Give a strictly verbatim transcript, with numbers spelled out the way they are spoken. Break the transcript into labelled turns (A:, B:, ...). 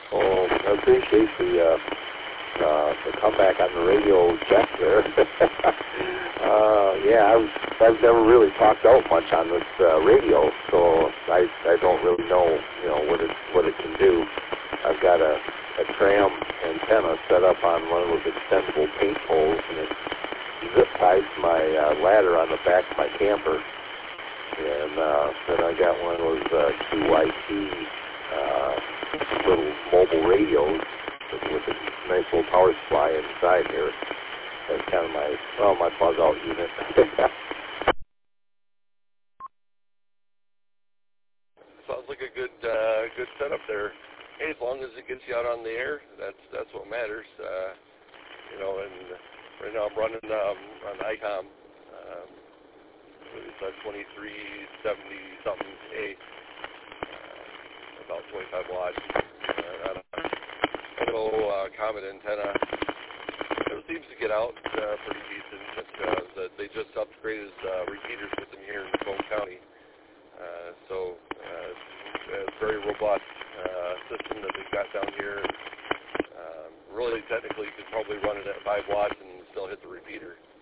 A: Oh, I appreciate the uh, uh, the comeback on the radio, Jeff. There. uh, yeah, I've I've never really talked out much on this uh, radio, so I I don't really know you know what it what it can do. I've got a a tram antenna set up on one of those extendable paint poles, and it zip ties my uh, ladder on the back of my camper. And uh, then I got one of those uh, Q Y T uh, little mobile radios with, with a nice little power supply inside here. That's kind of my, well, my bug out unit.
B: Sounds like a good uh, good setup there. Hey, as long as it gets you out on the air, that's that's what matters. Uh, you know, and right now I'm running um, on ICOM. Um, it's a twenty-three seventy something A, uh, about twenty-five watts. Uh, on a little uh, Comet antenna. It seems to get out uh, pretty decent. But, uh, the, they just upgraded uh, repeaters with them here in Macomb County. Uh, so uh, it's a very robust uh, system that they've got down here. Um, really, technically, you could probably run it at five watts and still hit the repeater.